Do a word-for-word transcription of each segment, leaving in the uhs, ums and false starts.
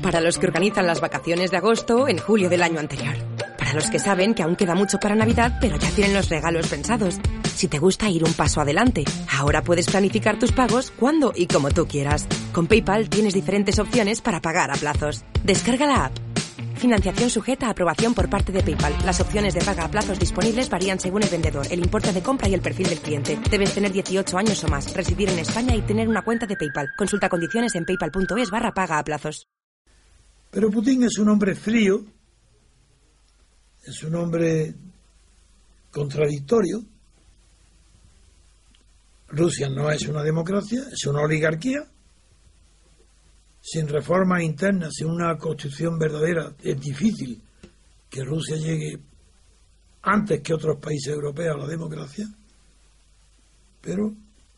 Para los que organizan las vacaciones de agosto en julio del año anterior. Para los que saben que aún queda mucho para Navidad, pero ya tienen los regalos pensados. Si te gusta ir un paso adelante, ahora puedes planificar tus pagos cuando y como tú quieras. Con PayPal tienes diferentes opciones para pagar a plazos. Descarga la app. Financiación sujeta a aprobación por parte de PayPal. Las opciones de paga a plazos disponibles varían según el vendedor, el importe de compra y el perfil del cliente. Debes tener dieciocho años o más, residir en España y tener una cuenta de PayPal. Consulta condiciones en paypal.es barra paga a plazos. Pero Putin es un hombre frío, es un hombre contradictorio. Rusia no es una democracia, es una oligarquía. Sin reformas internas, sin una constitución verdadera, es difícil que Rusia llegue antes que otros países europeos a la democracia. Pero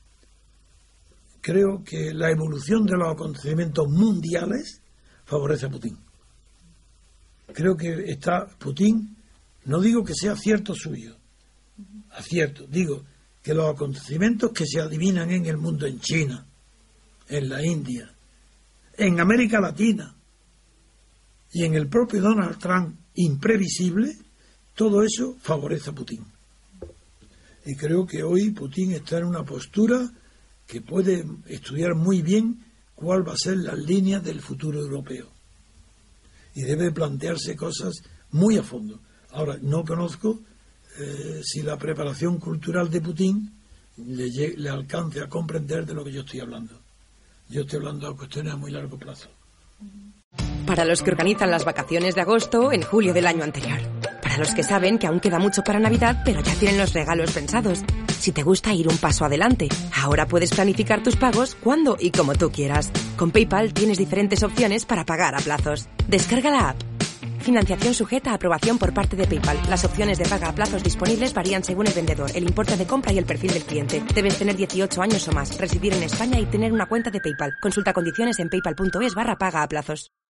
creo que la evolución de los acontecimientos mundiales favorece a Putin. Creo que está Putin, no digo que sea acierto suyo, acierto, digo que los acontecimientos que se adivinan en el mundo, en China, en la India, en América Latina y en el propio Donald Trump, imprevisible, todo eso favorece a Putin. Y creo que hoy Putin está en una postura que puede estudiar muy bien cuál va a ser las líneas del futuro europeo. Y debe plantearse cosas muy a fondo. Ahora, no conozco eh, si la preparación cultural de Putin le, le alcance a comprender de lo que yo estoy hablando. Yo estoy hablando de cuestiones a muy largo plazo. Para los que organizan las vacaciones de agosto en julio del año anterior. Para los que saben que aún queda mucho para Navidad, pero ya tienen los regalos pensados. Si te gusta ir un paso adelante, ahora puedes planificar tus pagos cuando y como tú quieras. Con PayPal tienes diferentes opciones para pagar a plazos. Descarga la app. Financiación sujeta a aprobación por parte de PayPal. Las opciones de paga a plazos disponibles varían según el vendedor, el importe de compra y el perfil del cliente. Debes tener dieciocho años o más, residir en España y tener una cuenta de PayPal. Consulta condiciones en paypal.es barra paga a plazos.